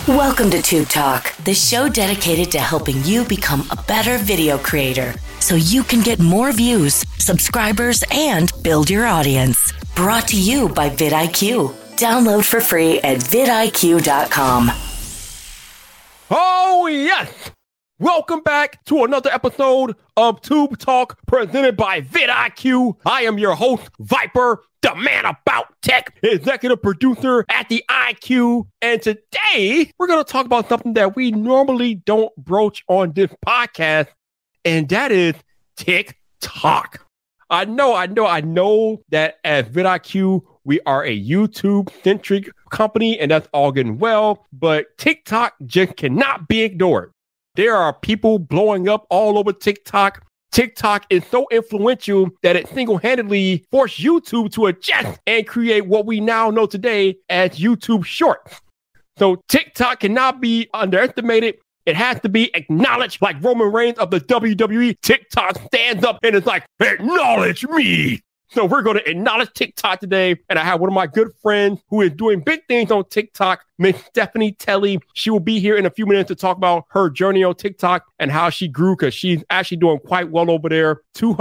Welcome to Tube Talk, the show dedicated to helping you become a better video creator so you can get more views, subscribers, and build your audience. Brought to you by vidIQ. Download for free at vidIQ.com. Oh, yes! Welcome back to another episode of Tube Talk presented by vidIQ. I am your host, Viper, the man about tech, executive producer at the IQ. And today, we're going to talk about something that we normally don't broach on this podcast, and that is TikTok. I know that at vidIQ, we are a YouTube-centric company, and that's all good and well, but TikTok just cannot be ignored. There are people blowing up all over TikTok. TikTok is so influential that it single-handedly forced YouTube to adjust and create what we now know today as YouTube Shorts. So TikTok cannot be underestimated. It has to be acknowledged like Roman Reigns of the WWE. TikTok stands up and is like, acknowledge me. So we're going to acknowledge TikTok today. And I have one of my good friends who is doing big things on TikTok, Miss Stephanie Telly. She will be here in a few minutes to talk about her journey on TikTok and how she grew, because she's actually doing quite well over there.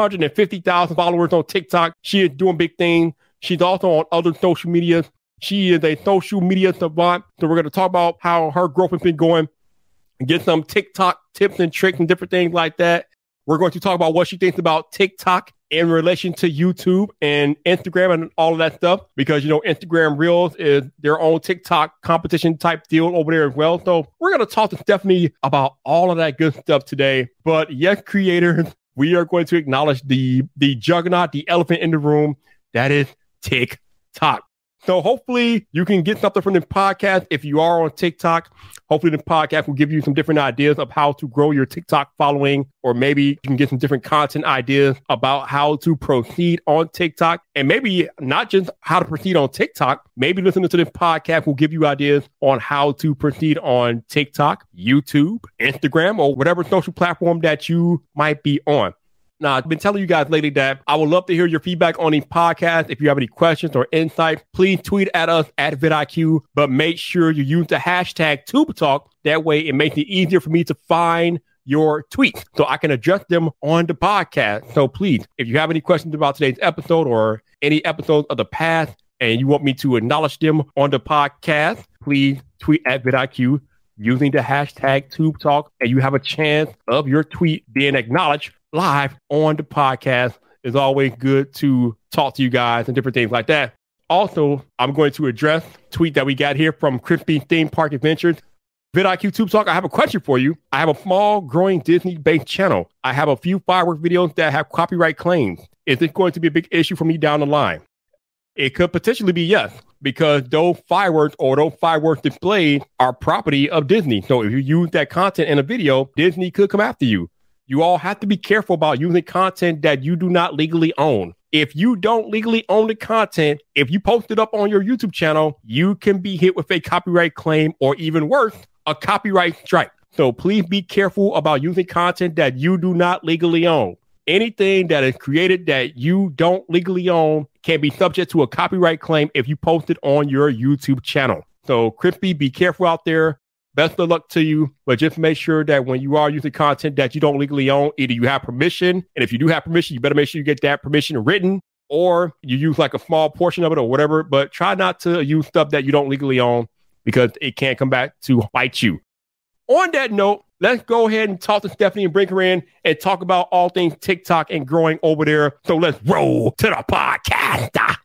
250,000 followers on TikTok. She is doing big things. She's also on other social medias. She is a social media savant. So we're going to talk about how her growth has been going and get some TikTok tips and tricks and different things like that. We're going to talk about what she thinks about TikTok in relation to YouTube and Instagram and all of that stuff, because, you know, Instagram Reels is their own TikTok competition type deal over there as well. So we're going to talk to Stephanie about all of that good stuff today. But yes, creators, we are going to acknowledge the juggernaut, the elephant in the room, that is TikTok. So hopefully you can get something from this podcast. If you are on TikTok, hopefully the podcast will give you some different ideas of how to grow your TikTok following, or maybe you can get some different content ideas about how to proceed on TikTok. And maybe not just how to proceed on TikTok, maybe listening to this podcast will give you ideas on how to proceed on TikTok, YouTube, Instagram, or whatever social platform that you might be on. Now, I've been telling you guys lately that I would love to hear your feedback on these podcasts. If you have any questions or insights, please tweet at us at vidIQ, but make sure you use the hashtag TubeTalk. That way, it makes it easier for me to find your tweets so I can adjust them on the podcast. So please, if you have any questions about today's episode or any episodes of the past and you want me to acknowledge them on the podcast, please tweet at vidIQ using the hashtag TubeTalk, and you have a chance of your tweet being acknowledged live on the podcast. It's always good to talk to you guys and different things like that. Also, I'm going to address a tweet that we got here from Crispy Theme Park Adventures. vidIQ Tube Talk, I have a question for you. I have a small, growing Disney-based channel. I have a few fireworks videos that have copyright claims. Is this going to be a big issue for me down the line? It could potentially be yes, because those fireworks or those fireworks displays are property of Disney. So if you use that content in a video, Disney could come after you. You all have to be careful about using content that you do not legally own. If you don't legally own the content, if you post it up on your YouTube channel, you can be hit with a copyright claim, or even worse, a copyright strike. So please be careful about using content that you do not legally own. Anything that is created that you don't legally own can be subject to a copyright claim if you post it on your YouTube channel. So Crispy, be careful out there. Best of luck to you, but just make sure that when you are using content that you don't legally own, either you have permission, and if you do have permission, you better make sure you get that permission written, or you use like a small portion of it or whatever, but try not to use stuff that you don't legally own, because it can come back to bite you. On that note, let's go ahead and talk to Stephanie and bring her in and talk about all things TikTok and growing over there. So let's roll to the podcast.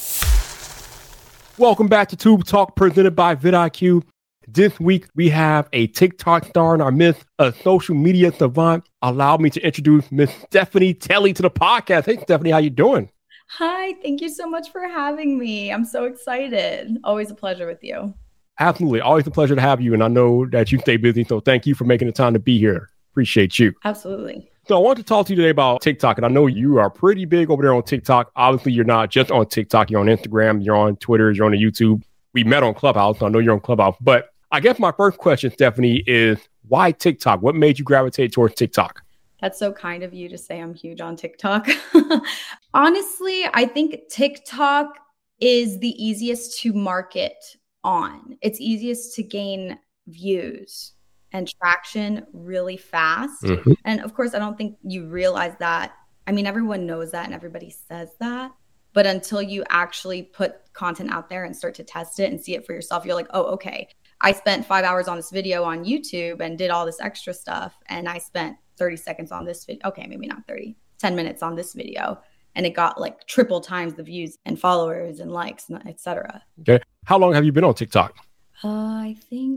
Welcome back to Tube Talk presented by vidIQ. This week, we have a TikTok star in our midst, a social media savant. Allow me to introduce Miss Stephanie Telly to the podcast. Hey, Stephanie, how you doing? Hi, thank you so much for having me. I'm so excited. Always a pleasure with you. Absolutely. Always a pleasure to have you. And I know that you stay busy, so thank you for making the time to be here. Appreciate you. Absolutely. So I want to talk to you today about TikTok, and I know you are pretty big over there on TikTok. Obviously, you're not just on TikTok. You're on Instagram, you're on Twitter, you're on YouTube. We met on Clubhouse, so I know you're on Clubhouse. But I guess my first question, Stephanie, is why TikTok? What made you gravitate towards TikTok? That's so kind of you to say I'm huge on TikTok. Honestly, I think TikTok is the easiest to market on. It's easiest to gain views and traction really fast. Mm-hmm. And of course, I don't think you realize that. I mean, everyone knows that and everybody says that. But until you actually put content out there and start to test it and see it for yourself, you're like, oh, okay, I spent 5 hours on this video on YouTube and did all this extra stuff. And I spent 30 seconds on this video. Okay, maybe not 30, 10 minutes on this video. And it got like triple times the views and followers and likes, etc. Okay. How long have you been on TikTok? I think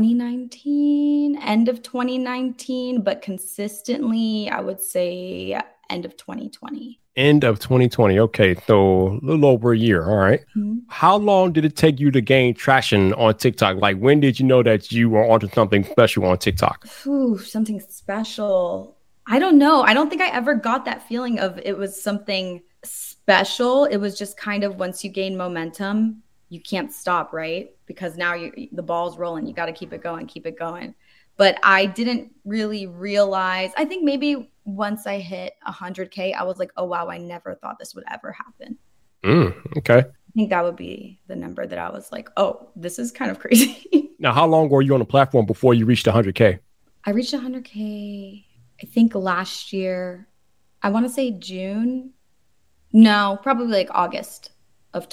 2019, end of 2019, but consistently, I would say end of 2020. End of 2020. Okay. So a little over a year. All right. Mm-hmm. How long did it take you to gain traction on TikTok? Like, when did you know that you were onto something special on TikTok? Ooh, something special. I don't know. I don't think I ever got that feeling of it was something special. It was just kind of once you gain momentum, you can't stop, right? Because now the ball's rolling. You got to keep it going, keep it going. But I didn't really realize, I think maybe once I hit 100K, I was like, oh, wow, I never thought this would ever happen. Okay. I think that would be the number that I was like, oh, this is kind of crazy. Now, how long were you on the platform before you reached 100K? I reached 100K, I think last year. I want to say June. No, probably like August of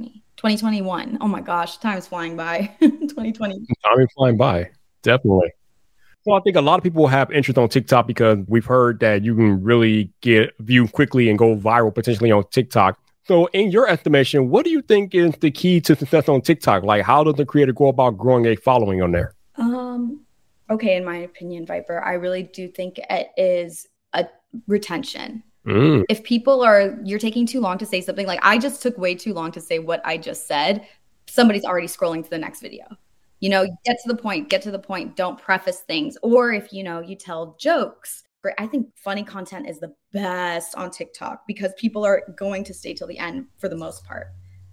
2021. Oh my gosh, time's flying by. 2020. Time is flying by. Definitely. So I think a lot of people have interest on TikTok because we've heard that you can really get viewed quickly and go viral potentially on TikTok. So in your estimation, what do you think is the key to success on TikTok? Like, how does the creator go about growing a following on there? Okay, in my opinion, Viper, I really do think it is a retention. If people you're taking too long to say something, like I just took way too long to say what I just said, somebody's already scrolling to the next video. Get to the point, don't preface things. Or if, you tell jokes. I think funny content is the best on TikTok because people are going to stay till the end for the most part,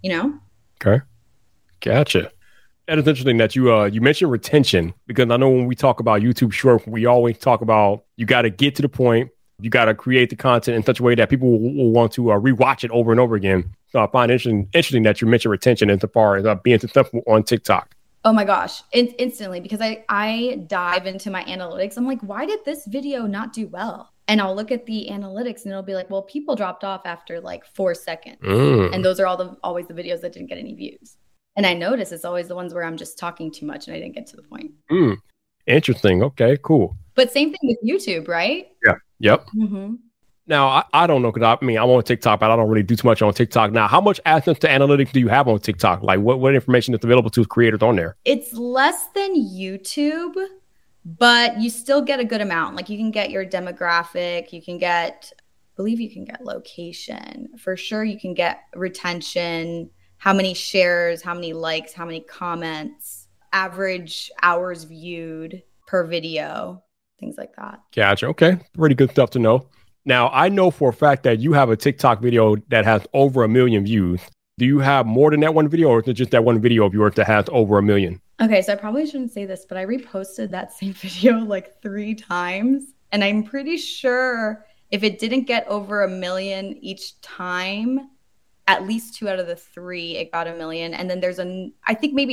Okay. Gotcha. That is interesting that you mentioned retention, because I know when we talk about YouTube Short, we always talk about you got to get to the point. You got to create the content in such a way that people will want to rewatch it over and over again. So I find it interesting that you mentioned retention as far as being successful on TikTok. Oh my gosh, instantly, because I dive into my analytics. I'm like, why did this video not do well? And I'll look at the analytics and it'll be like, well, people dropped off after like 4 seconds. And those are always the videos that didn't get any views. And I notice it's always the ones where I'm just talking too much and I didn't get to the point. Interesting. Okay, cool. But same thing with YouTube, right? Yeah. Yep. Mm-hmm. Now, I don't know, because I'm on TikTok, but I don't really do too much on TikTok. Now, how much access to analytics do you have on TikTok? Like, what information is available to creators on there? It's less than YouTube, but you still get a good amount. Like, you can get your demographic, I believe you can get location. For sure, you can get retention, how many shares, how many likes, how many comments, average hours viewed per video, things like that. Gotcha. Okay. Pretty good stuff to know. Now, I know for a fact that you have a TikTok video that has over 1 million views. Do you have more than that one video, or is it just that one video of yours that has over 1 million? Okay, so I probably shouldn't say this, but I reposted that same video like 3 times. And I'm pretty sure if it didn't get over 1 million each time, at least 2 out of the 3, it got 1 million. And then there's I think maybe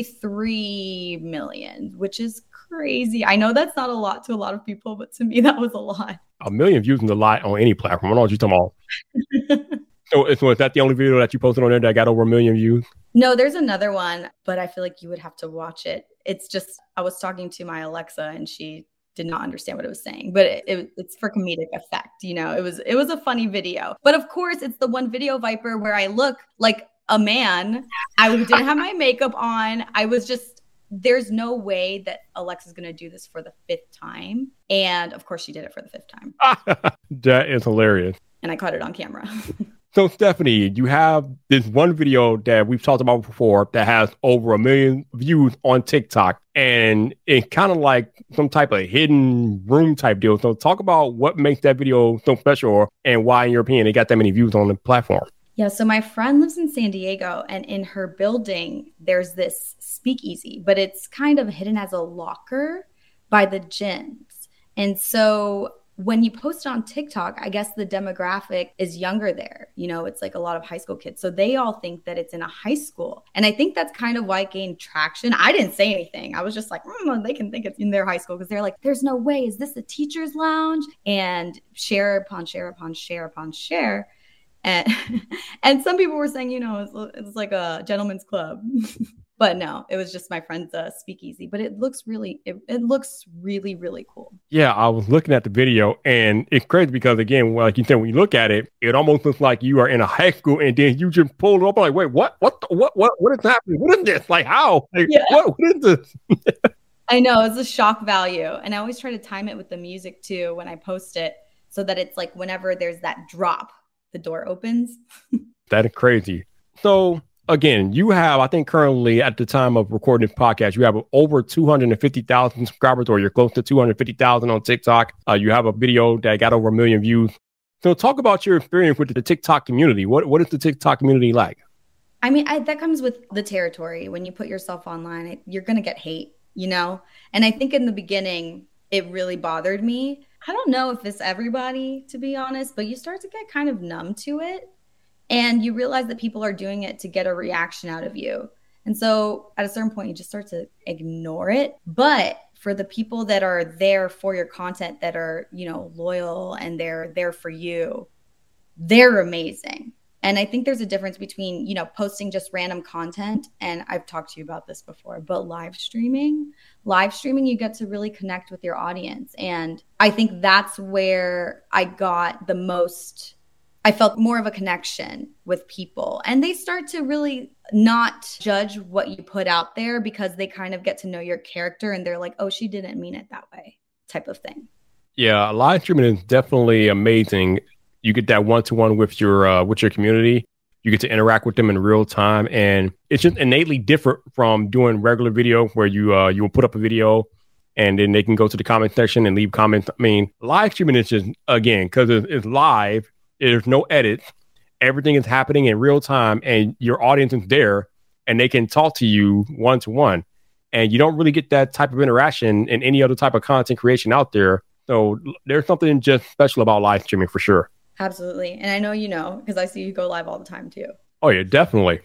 3 million, which is crazy. I know that's not a lot to a lot of people, but to me, that was a lot. 1 million views is a lot on any platform. I don't know what you're talking about. So is that the only video that you posted on there that got over 1 million views? No, there's another one, but I feel like you would have to watch it. It's just, I was talking to my Alexa and she did not understand what it was saying, but it's for comedic effect. It was a funny video. But of course, it's the one video, Viper, where I look like a man. I didn't have my makeup on. There's no way that Alexa's going to do this for the 5th time. And of course, she did it for the 5th time. That is hilarious. And I caught it on camera. So, Stephanie, you have this one video that we've talked about before that has over 1 million views on TikTok. And it's kind of like some type of hidden room type deal. So talk about what makes that video so special and why, in your opinion, it got that many views on the platform. Yeah, so my friend lives in San Diego, and in her building, there's this speakeasy, but it's kind of hidden as a locker by the gyms. And so when you post on TikTok, I guess the demographic is younger there. You know, it's like a lot of high school kids. So they all think that it's in a high school. And I think that's kind of why it gained traction. I didn't say anything. I was just like, they can think it's in their high school because they're like, there's no way. Is this a teacher's lounge? And share upon share upon share upon share. And some people were saying, you know, it's like a gentleman's club. But no, it was just my friend's speakeasy. But it looks really, it looks really, really cool. Yeah, I was looking at the video, and it's crazy because, again, like you said, when you look at it, it almost looks like you are in a high school, and then you just pull it up. I'm like, wait, what is happening? What is this? Like, how? Like, yeah. What is this? I know, it's a shock value. And I always try to time it with the music, too, when I post it, so that it's like whenever there's that drop, the door opens. That is crazy. So, again, you have, I think currently at the time of recording this podcast, you have over 250,000 subscribers, or you're close to 250,000 on TikTok. You have a video that got over 1 million views. So talk about your experience with the TikTok community. What is the TikTok community like? I mean, that comes with the territory. When you put yourself online, you're going to get hate, you know? And I think in the beginning, it really bothered me. I don't know if it's everybody, to be honest, but you start to get kind of numb to it. And you realize that people are doing it to get a reaction out of you. And so at a certain point, you just start to ignore it. But for the people that are there for your content, that are, you know, loyal and they're there for you, they're amazing. And I think there's a difference between, you know, posting just random content. And I've talked to you about this before, but live streaming, you get to really connect with your audience. And I think that's where I got the most. I felt more of a connection with people, and they start to really not judge what you put out there because they kind of get to know your character, and they're like, oh, she didn't mean it that way, type of thing. Yeah, live streaming is definitely amazing. You get that one-to-one with your community. You get to interact with them in real time, and it's just innately different from doing regular video where you will put up a video and then they can go to the comment section and leave comments. I mean, live streaming is just, again, because it's live. There's no edits. Everything is happening in real time, and your audience is there, and they can talk to you one-to-one. And you don't really get that type of interaction in any other type of content creation out there. So there's something just special about live streaming for sure. Absolutely. And I know you know, because I see you go live all the time too. Oh, yeah, definitely.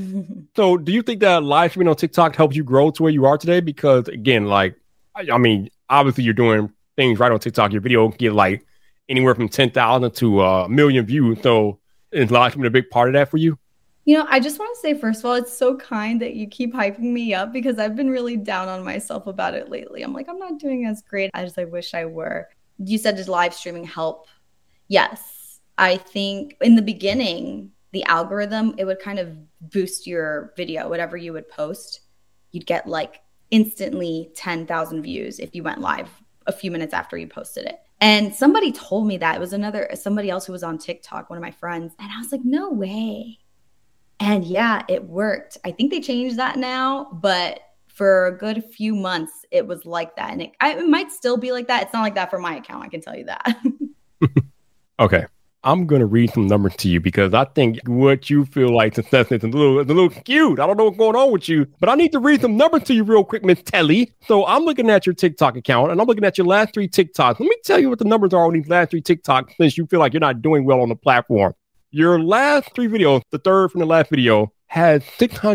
So do you think that live streaming on TikTok helped you grow to where you are today? Because, again, like, I mean, obviously you're doing things right on TikTok. Your video get like anywhere from 10,000 to 1 million views. So is live streaming a big part of that for you? You know, I just want to say, first of all, it's so kind that you keep hyping me up because I've been really down on myself about it lately. I'm like, I'm not doing as great as I wish I were. You said, does live streaming help? Yes. I think in the beginning, the algorithm, it would kind of boost your video, whatever you would post. You'd get like instantly 10,000 views if you went live a few minutes after you posted it. And somebody told me that. It was somebody else who was on TikTok, one of my friends. And I was like, no way. And yeah, it worked. I think they changed that now, but for a good few months, it was like that. And it might still be like that. It's not like that for my account. I can tell you that. Okay. I'm going to read some numbers to you because I think what you feel like success is a little cute. I don't know what's going on with you, but I need to read some numbers to you real quick, Miss Telly. So I'm looking at your TikTok account and I'm looking at your last 3 TikToks. Let me tell you what the numbers are on these last 3 TikToks since you feel like you're not doing well on the platform. Your last 3 videos, the third from the last video, has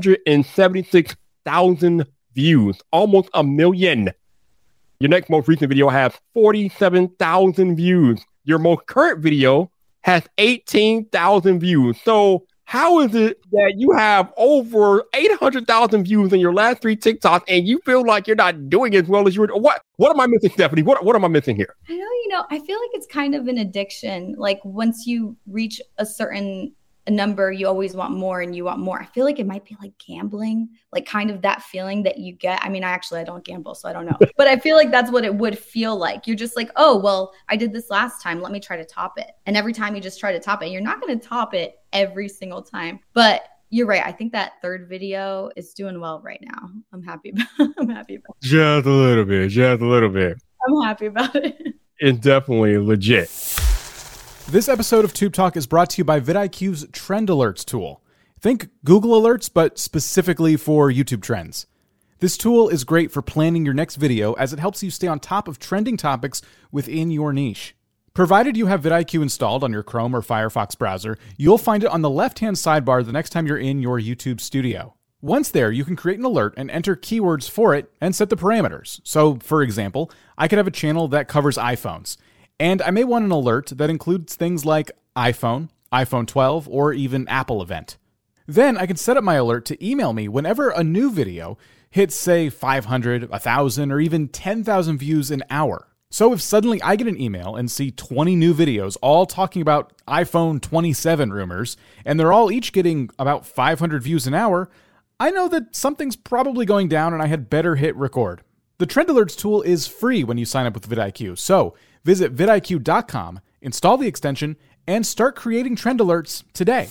676,000 views, almost 1 million. Your next most recent video has 47,000 views. Your most current video has 18,000 views. So how is it that you have over 800,000 views in your last 3 TikToks and you feel like you're not doing as well as you were? What am I missing, Stephanie? What am I missing here? I know, I feel like it's kind of an addiction. Like once you reach a certain number, you always want more and you want more. I feel like it might be like gambling, like kind of that feeling that you get. I mean, I don't gamble, so I don't know. But I feel like that's what it would feel like. You're just like, oh, well, I did this last time. Let me try to top it. And every time you just try to top it, you're not going to top it every single time. But you're right. I think that third video is doing well right now. I'm happy about it. Just a little bit. I'm happy about it. It's definitely legit. This episode of Tube Talk is brought to you by vidIQ's Trend Alerts tool. Think Google Alerts, but specifically for YouTube trends. This tool is great for planning your next video as it helps you stay on top of trending topics within your niche. Provided you have vidIQ installed on your Chrome or Firefox browser, you'll find it on the left-hand sidebar the next time you're in your YouTube studio. Once there, you can create an alert and enter keywords for it and set the parameters. So, for example, I could have a channel that covers iPhones, and I may want an alert that includes things like iPhone, iPhone 12, or even Apple event. Then I can set up my alert to email me whenever a new video hits, say, 500, 1,000, or even 10,000 views an hour. So if suddenly I get an email and see 20 new videos all talking about iPhone 27 rumors, and they're all each getting about 500 views an hour, I know that something's probably going down and I had better hit record. The Trend Alerts tool is free when you sign up with vidIQ, so visit vidIQ.com, install the extension, and start creating trend alerts today.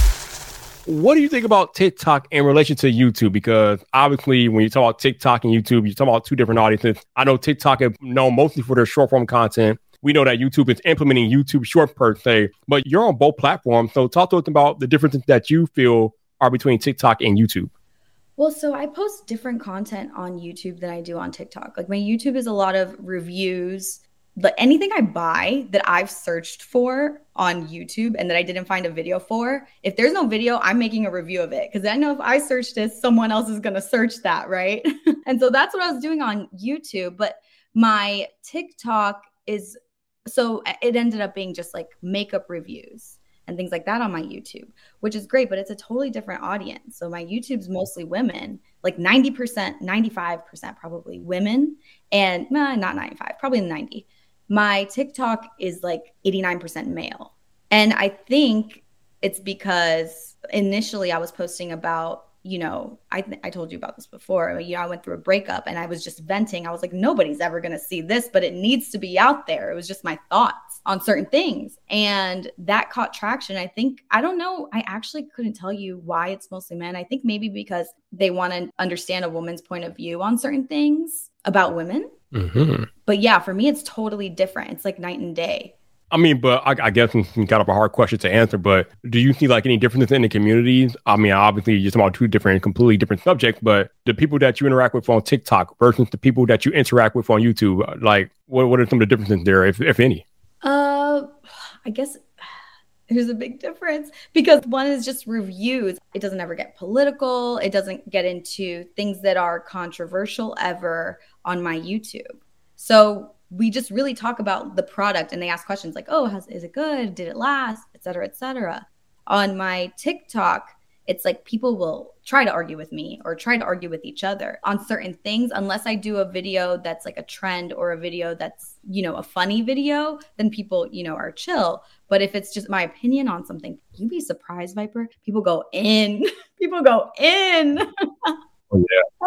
What do you think about TikTok in relation to YouTube? Because obviously, when you talk about TikTok and YouTube, you talk about two different audiences. I know TikTok is known mostly for their short form content. We know that YouTube is implementing YouTube Short per se, but you're on both platforms. So talk to us about the differences that you feel are between TikTok and YouTube. Well, so I post different content on YouTube than I do on TikTok. Like my YouTube is a lot of reviews. But anything I buy that I've searched for on YouTube and that I didn't find a video for, if there's no video, I'm making a review of it. Because I know if I search this, someone else is going to search that, right? And so that's what I was doing on YouTube. But my TikTok is, so it ended up being just like makeup reviews and things like that on my YouTube, which is great, but it's a totally different audience. So my YouTube's mostly women, like 90%, 95% probably women, and not 95, probably 90. My TikTok is like 89% male. And I think it's because initially I was posting about, you know, I told you about this before. You know, I went through a breakup and I was just venting. I was like, nobody's ever going to see this, but it needs to be out there. It was just my thoughts on certain things. And that caught traction. I don't know. I actually couldn't tell you why it's mostly men. I think maybe because they want to understand a woman's point of view on certain things about women. Mm-hmm. But yeah, for me, it's totally different. It's like night and day. I mean, but I guess it's kind of a hard question to answer, but do you see like any differences in the communities? I mean, obviously you're talking about two different, completely different subjects, but the people that you interact with on TikTok versus the people that you interact with on YouTube, like what are some of the differences there, if any? I guess there's a big difference because one is just reviews. It doesn't ever get political. It doesn't get into things that are controversial ever on my YouTube. So we just really talk about the product and they ask questions like, oh, is it good? Did it last? Et cetera, et cetera. On my TikTok, it's like people will try to argue with me or try to argue with each other on certain things. Unless I do a video that's like a trend or a video that's, you know, a funny video, then people, you know, are chill. But if it's just my opinion on something, you'd be surprised, Viper. People go in. People go in. Oh,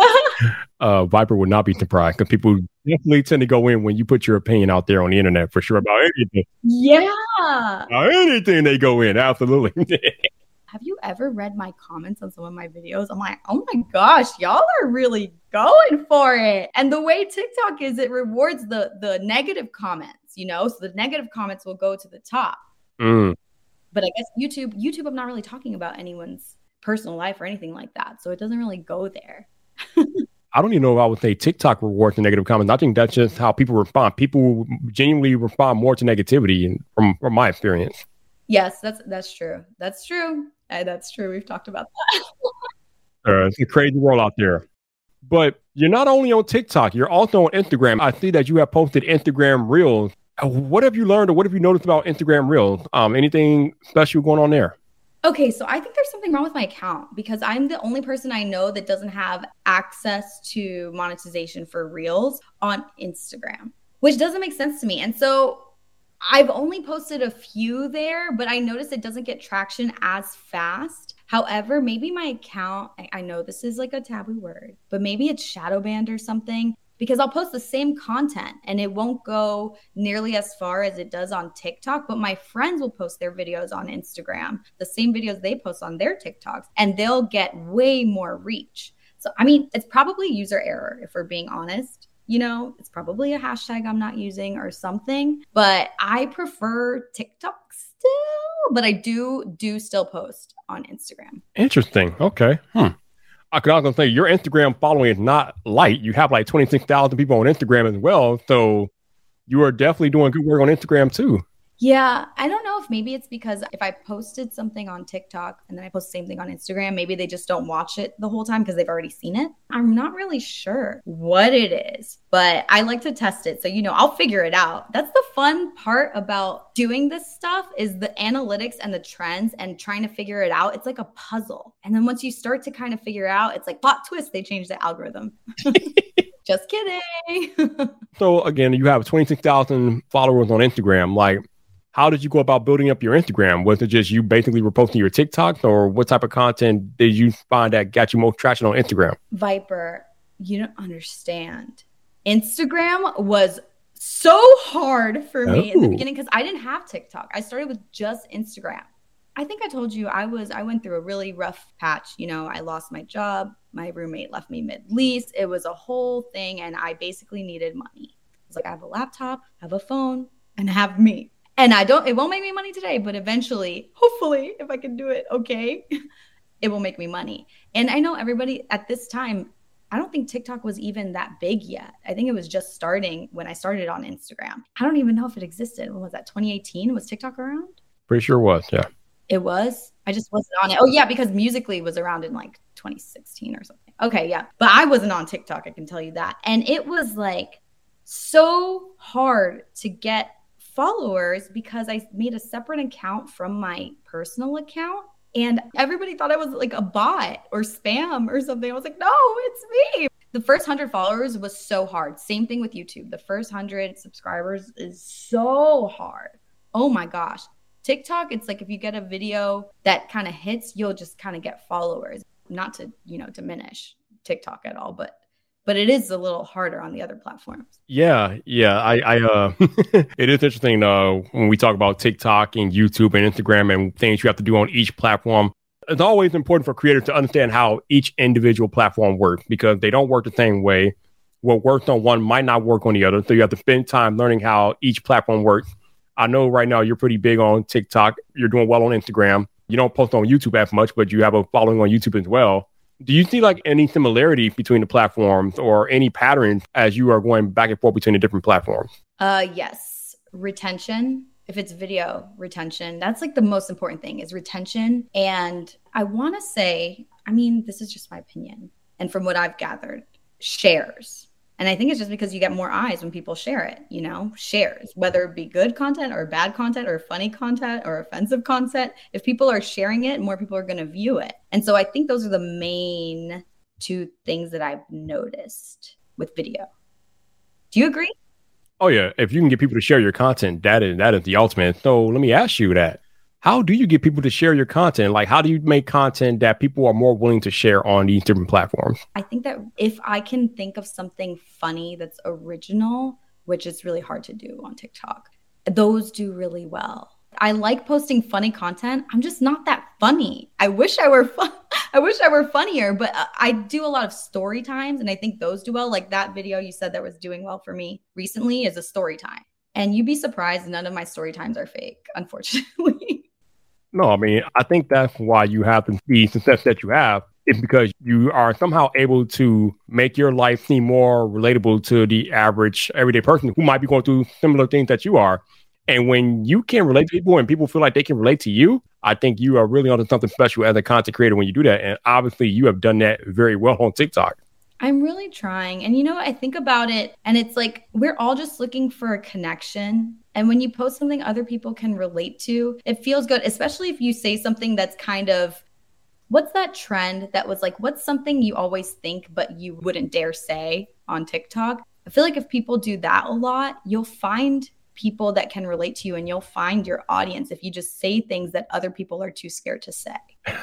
yeah. Viper would not be surprised because people definitely tend to go in when you put your opinion out there on the internet for sure about anything. Yeah. About anything they go in. Absolutely. Have you ever read my comments on some of my videos? I'm like, oh my gosh, y'all are really going for it. And the way TikTok is, it rewards the negative comments, you know? So the negative comments will go to the top. Mm. But I guess YouTube, I'm not really talking about anyone's personal life or anything like that. So it doesn't really go there. I don't even know if I would say TikTok rewards the negative comments. I think that's just how people respond. People genuinely respond more to negativity from my experience. Yes, that's true. That's true. That's true. We've talked about that. It's a crazy world out there. But you're not only on TikTok, you're also on Instagram. I see that you have posted Instagram Reels. What have you learned or what have you noticed about Instagram Reels? Anything special going on there? Okay, so I think there's something wrong with my account because I'm the only person I know that doesn't have access to monetization for Reels on Instagram, which doesn't make sense to me. And so I've only posted a few there, but I noticed it doesn't get traction as fast. However, maybe my account, I know this is like a taboo word, but maybe it's shadow banned or something. Because I'll post the same content and it won't go nearly as far as it does on TikTok, but my friends will post their videos on Instagram, the same videos they post on their TikToks, and they'll get way more reach. So, I mean, it's probably user error if we're being honest. You know, it's probably a hashtag I'm not using or something, but I prefer TikTok still, but I do still post on Instagram. Interesting. Okay. I could also say your Instagram following is not light. You have like 26,000 people on Instagram as well. So You are definitely doing good work on Instagram too. Yeah, I don't know if maybe it's because if I posted something on TikTok and then I post the same thing on Instagram, maybe they just don't watch it the whole time because they've already seen it. I'm not really sure what it is, but I like to test it. So, I'll figure it out. That's the fun part about doing this stuff is the analytics and the trends and trying to figure it out. It's like a puzzle. And then once you start to kind of figure out, it's like plot twist, they change the algorithm. Just kidding. So again, you have 26,000 followers on Instagram. Like, how did you go about building up your Instagram? Was it just you basically reposting your TikToks, or what type of content did you find that got you most traction on Instagram? Viper, you don't understand. Instagram was so hard for me in the beginning because I didn't have TikTok. I started with just Instagram. I think I told you I went through a really rough patch. I lost my job. My roommate left me mid-lease. It was a whole thing, and I basically needed money. It's like I have a laptop, I have a phone, and I have me. And it won't make me money today, but eventually, hopefully, if I can do it, okay, it will make me money. And I know everybody at this time, I don't think TikTok was even that big yet. I think it was just starting when I started on Instagram. I don't even know if it existed. When was that? 2018? Was TikTok around? Pretty sure it was, yeah. It was? I just wasn't on it. Oh, yeah, because Musical.ly was around in like 2016 or something. Okay, yeah. But I wasn't on TikTok, I can tell you that. And it was like so hard to get followers because I made a separate account from my personal account. And everybody thought I was like a bot or spam or something. I was like, no, it's me. The first 100 followers was so hard. Same thing with YouTube. The first 100 subscribers is so hard. Oh my gosh. TikTok, it's like if you get a video that kind of hits, you'll just kind of get followers. Not to, diminish TikTok at all, but it is a little harder on the other platforms. Yeah. I it is interesting when we talk about TikTok and YouTube and Instagram and things you have to do on each platform. It's always important for creators to understand how each individual platform works because they don't work the same way. What works on one might not work on the other. So you have to spend time learning how each platform works. I know right now you're pretty big on TikTok. You're doing well on Instagram. You don't post on YouTube as much, but you have a following on YouTube as well. Do you see like any similarity between the platforms or any patterns as you are going back and forth between the different platforms? Yes. Retention. If it's video, retention. That's like the most important thing is retention. And I want to say, this is just my opinion. And from what I've gathered, shares. And I think it's just because you get more eyes when people share it, shares, whether it be good content or bad content or funny content or offensive content. If people are sharing it, more people are going to view it. And so I think those are the main two things that I've noticed with video. Do you agree? Oh, yeah. If you can get people to share your content, that is the ultimate. So let me ask you that. How do you get people to share your content? Like, how do you make content that people are more willing to share on these different platforms? I think that if I can think of something funny that's original, which is really hard to do on TikTok, those do really well. I like posting funny content. I'm just not that funny. I wish I were funnier, but I do a lot of story times, and I think those do well. Like that video you said that was doing well for me recently is a story time. And you'd be surprised, none of my story times are fake, unfortunately. No, I think that's why you have the success that you have is because you are somehow able to make your life seem more relatable to the average everyday person who might be going through similar things that you are. And when you can relate to people and people feel like they can relate to you, I think you are really onto something special as a content creator when you do that. And obviously you have done that very well on TikTok. I'm really trying. And I think about it and it's like, we're all just looking for a connection. And when you post something other people can relate to, it feels good, especially if you say something that's kind of, what's that trend that was like, what's something you always think, but you wouldn't dare say on TikTok? I feel like if people do that a lot, you'll find people that can relate to you and you'll find your audience if you just say things that other people are too scared to say.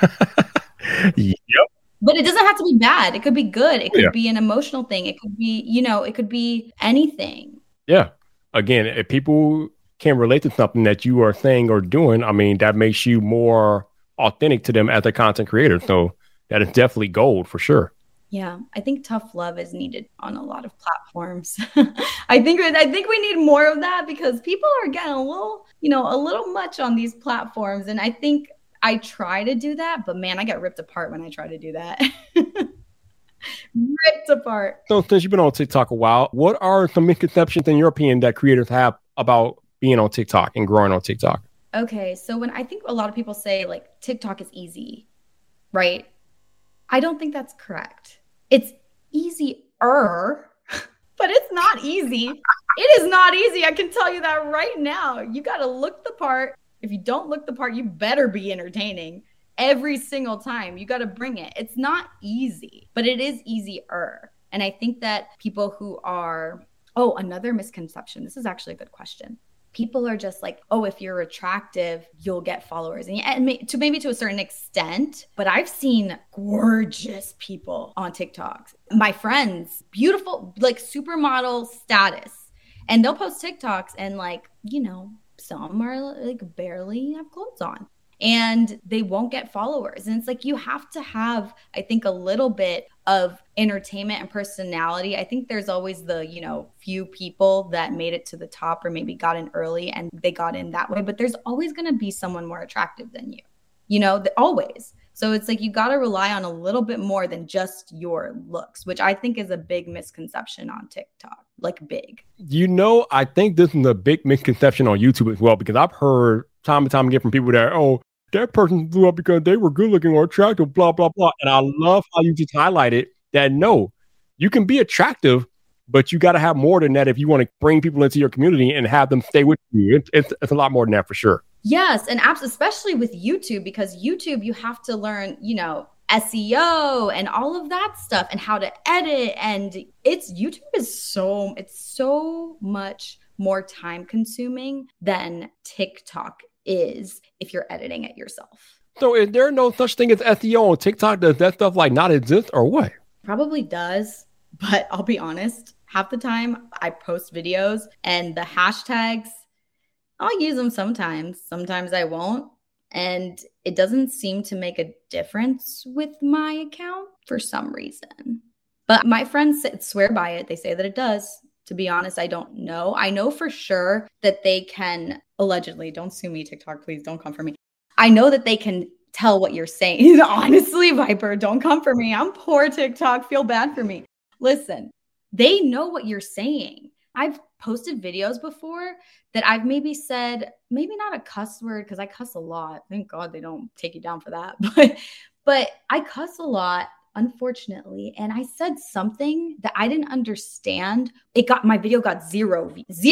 Yep. But it doesn't have to be bad. It could be good. It could be an emotional thing. It could be, it could be anything. Yeah. Again, if people can relate to something that you are saying or doing, that makes you more authentic to them as a content creator. So that is definitely gold for sure. Yeah, I think tough love is needed on a lot of platforms. I think we need more of that because people are getting a little much on these platforms. And I think I try to do that, but man, I get ripped apart when I try to do that. Ripped apart. So since you've been on TikTok a while, what are some misconceptions in your opinion that creators have about being on TikTok and growing on TikTok? Okay, so when I think a lot of people say like TikTok is easy, right? I don't think that's correct. It's easier, but it's not easy. It is not easy. I can tell you that right now. You got to look the part. If you don't look the part, you better be entertaining every single time. You got to bring it. It's not easy, but it is easier. And I think that people who are, another misconception. This is actually a good question. People are just like, if you're attractive, you'll get followers. And maybe to a certain extent, but I've seen gorgeous people on TikTok. My friends, beautiful, like supermodel status. And they'll post TikToks and like, some are like barely have clothes on. And they won't get followers. And it's like, you have to have, I think, a little bit of entertainment and personality. I think there's always the, few people that made it to the top or maybe got in early and they got in that way. But there's always going to be someone more attractive than you, always. So it's like, you got to rely on a little bit more than just your looks, which I think is a big misconception on TikTok, like big. I think this is a big misconception on YouTube as well, because I've heard time and time again from people that, that person blew up because they were good looking or attractive, blah, blah, blah. And I love how you just highlighted that. No, you can be attractive, but you got to have more than that if you want to bring people into your community and have them stay with you. It's a lot more than that for sure. Yes. And especially with YouTube, because YouTube, you have to learn, SEO and all of that stuff and how to edit. And YouTube is so much more time consuming than TikTok is if you're editing it yourself. So is there no such thing as SEO on TikTok? Does that stuff like not exist or what? Probably does, but I'll be honest, half the time I post videos and the hashtags, I'll use them sometimes I won't. And it doesn't seem to make a difference with my account for some reason. But my friends swear by it. They say that it does. To be honest, I don't know. I know for sure that they can allegedly, don't sue me, TikTok, please don't come for me. I know that they can tell what you're saying. Honestly, Viper, don't come for me. I'm poor TikTok. Feel bad for me. Listen, they know what you're saying. I've posted videos before that I've maybe said, maybe not a cuss word because I cuss a lot. Thank God they don't take you down for that. But I cuss a lot, unfortunately. And I said something that I didn't understand. My video got zero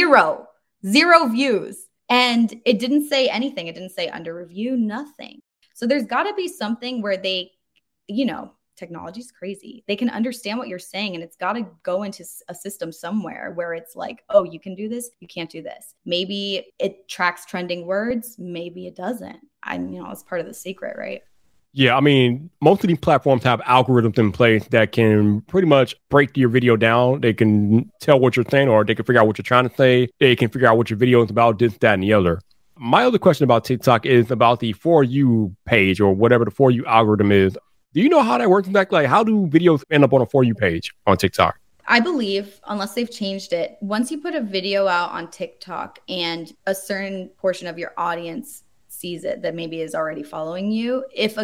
views. And it didn't say anything. It didn't say under review, nothing. So there's got to be something where they, technology's crazy. They can understand what you're saying, and it's got to go into a system somewhere where it's like, you can do this, you can't do this. Maybe it tracks trending words, maybe it doesn't. It's part of the secret, right? Yeah, I mean, most of these platforms have algorithms in place that can pretty much break your video down. They can tell what you're saying, or they can figure out what you're trying to say. They can figure out what your video is about, this, that, and the other. My other question about TikTok is about the For You page, or whatever the For You algorithm is. Do you know how that works exactly? Like, how do videos end up on a For You page on TikTok? I believe, unless they've changed it, once you put a video out on TikTok and a certain portion of your audience sees it that maybe is already following you, if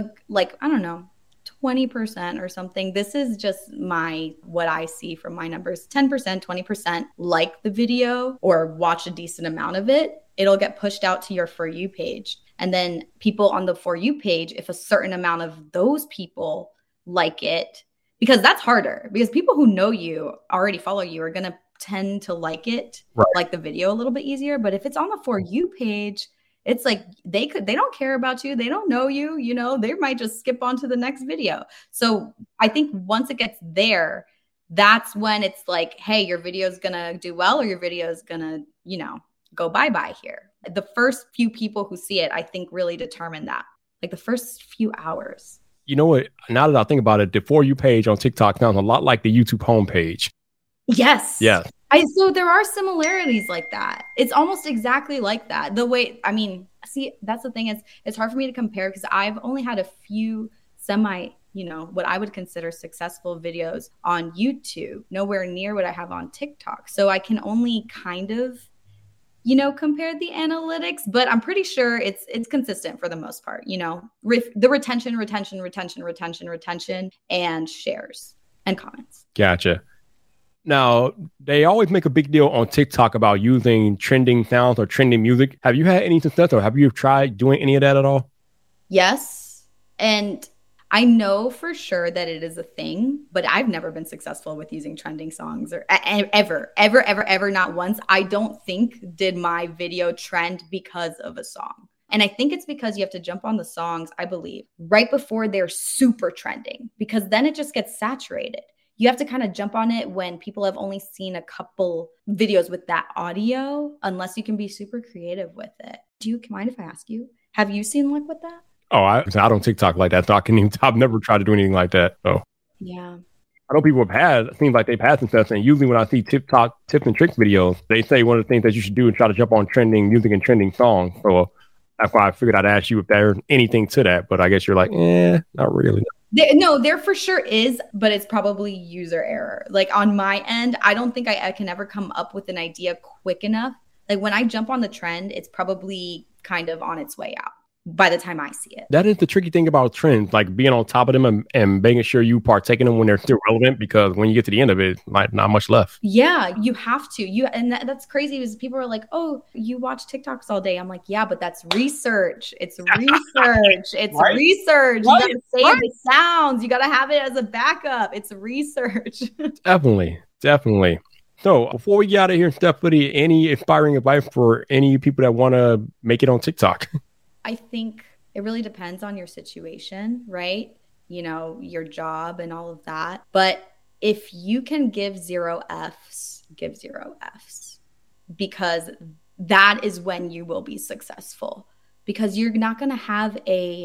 20% or something, this is just what I see from my numbers, 10%, 20% like the video or watch a decent amount of it, it'll get pushed out to your For You page. And then people on the For You page, if a certain amount of those people like it, because that's harder, because people who know you already follow you are going to tend to like it, right, like the video a little bit easier. But if it's on the For You page, it's like they don't care about you. They don't know you, they might just skip on to the next video. So I think once it gets there, that's when it's like, hey, your video is going to do well, or your video is going to, go bye-bye here. The first few people who see it, I think, really determine that, like the first few hours. You know what? Now that I think about it, the For You page on TikTok sounds a lot like the YouTube homepage. Yes. Yeah. So there are similarities like that. It's almost exactly like that. The way, see, that's the thing, is it's hard for me to compare because I've only had a few what I would consider successful videos on YouTube, nowhere near what I have on TikTok. So I can only kind of, compare the analytics, but I'm pretty sure it's consistent for the most part, the retention, and shares. and comments. Gotcha. Now, they always make a big deal on TikTok about using trending sounds or trending music. Have you had any success, or have you tried doing any of that at all? Yes. And I know for sure that it is a thing, but I've never been successful with using trending songs or ever, not once. I don't think did my video trend because of a song. And I think it's because you have to jump on the songs, I believe, right before they're super trending, because then it just gets saturated. You have to kind of jump on it when people have only seen a couple videos with that audio, unless you can be super creative with it. Do you mind if I ask you, have you seen luck with that? Oh, I don't TikTok like that. So I've never tried to do anything like that. So yeah. I know people have had, it seems like they've had success. And usually when I see TikTok tips and tricks videos, they say one of the things that you should do is try to jump on trending music and trending songs. So that's why I figured I'd ask you if there's anything to that. But I guess you're like, not really. There for sure is, but it's probably user error. Like on my end, I don't think I can ever come up with an idea quick enough. Like when I jump on the trend, it's probably kind of on its way out by the time I see it. That is the tricky thing about trends, like being on top of them and making sure you partake in them when they're still relevant, because when you get to the end of it, like not much left. Yeah, you have to. And that's crazy because people are like, oh, you watch TikToks all day. I'm like, yeah, but that's research. It's research. It's right? Research. Right? You got to save the sounds. You got to have it as a backup. It's research. Definitely. So before we get out of here, Stephanie, any inspiring advice for any people that want to make it on TikTok? I think it really depends on your situation, right? You know, your job and all of that. But if you can give 0 Fs, give 0 Fs, because that is when you will be successful, because you're not going to have a,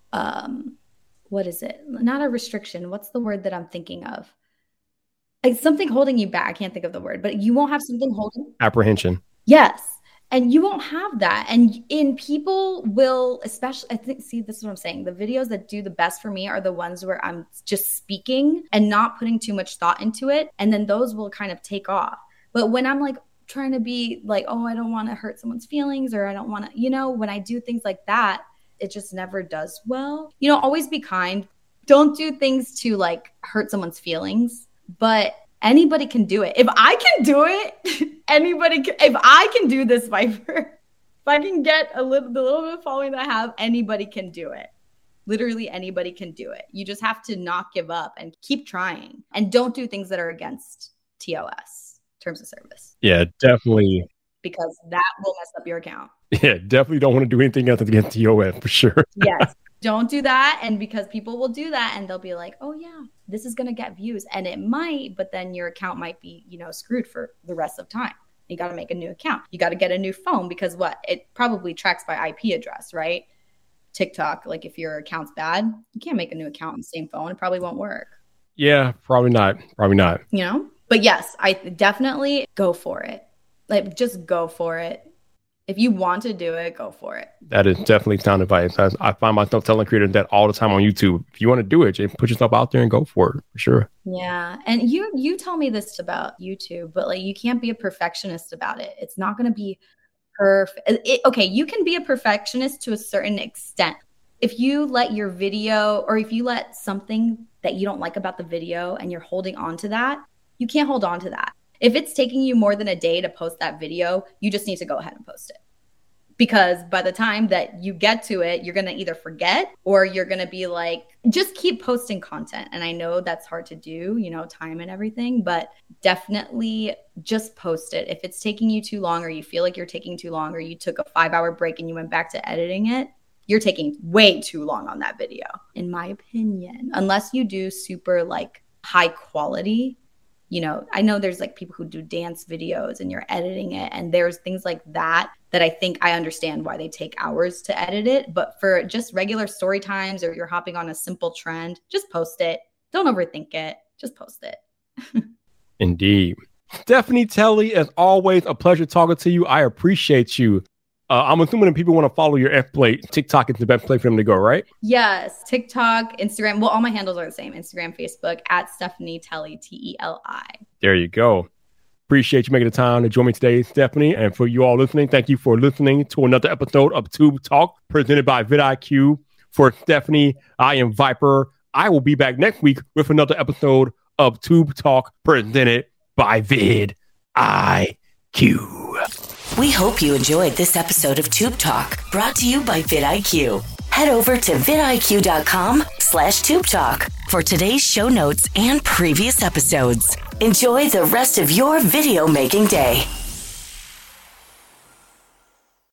what is it? Not a restriction. What's the word that I'm thinking of? Like something holding you back. I can't think of the word, but you won't have something holding. Apprehension. Yes. And you won't have that. And people will, especially, I think, see, this is what I'm saying. The videos that do the best for me are the ones where I'm just speaking and not putting too much thought into it. And then those will kind of take off. But when I'm like trying to be like, oh, I don't want to hurt someone's feelings, or I don't want to, when I do things like that, it just never does well. Always be kind. Don't do things to like hurt someone's feelings, but anybody can do it. If I can do it, anybody can. If I can do this, Viper, if I can get the little bit of following that I have, anybody can do it. Literally anybody can do it. You just have to not give up and keep trying, and don't do things that are against TOS, terms of service. Yeah, definitely. Because that will mess up your account. Yeah, definitely don't want to do anything else against TOS for sure. Yes. Don't do that. And because people will do that and they'll be like, oh yeah, this is going to get views, and it might, but then your account might be, screwed for the rest of time. You got to make a new account. You got to get a new phone, because it probably tracks by IP address, right? TikTok, like if your account's bad, you can't make a new account on the same phone. It probably won't work. Yeah, probably not. But yes, I definitely go for it. Like just go for it. If you want to do it, go for it. That is definitely sound advice. I find myself telling creators that all the time on YouTube. If you want to do it, just put yourself out there and go for it, for sure. Yeah. And you tell me this about YouTube, but like you can't be a perfectionist about it. It's not going to be perfect. Okay, you can be a perfectionist to a certain extent. If you let your video, or if you let something that you don't like about the video and you're holding on to that, you can't hold on to that. If it's taking you more than a day to post that video, you just need to go ahead and post it. Because by the time that you get to it, you're going to either forget, or you're going to be like, just keep posting content. And I know that's hard to do, time and everything, but definitely just post it. If it's taking you too long, or you feel like you're taking too long, or you took a 5-hour break and you went back to editing it, you're taking way too long on that video, in my opinion. Unless you do super like high quality. I know there's like people who do dance videos and you're editing it, and there's things like that I think I understand why they take hours to edit it. But for just regular story times, or you're hopping on a simple trend, just post it. Don't overthink it. Just post it. Indeed. Stephanie Telly, as always, a pleasure talking to you. I appreciate you. I'm assuming that people want to follow your F-plate. TikTok is the best place for them to go, right? Yes. TikTok, Instagram. Well, all my handles are the same. Instagram, Facebook, at Stephanie Telly, Teli. There you go. Appreciate you making the time to join me today, Stephanie. And for you all listening, thank you for listening to another episode of Tube Talk, presented by vidIQ. For Stephanie, I am Viper. I will be back next week with another episode of Tube Talk presented by vidIQ. We hope you enjoyed this episode of Tube Talk, brought to you by vidIQ. Head over to vidIQ.com/Tube Talk for today's show notes and previous episodes. Enjoy the rest of your video making day.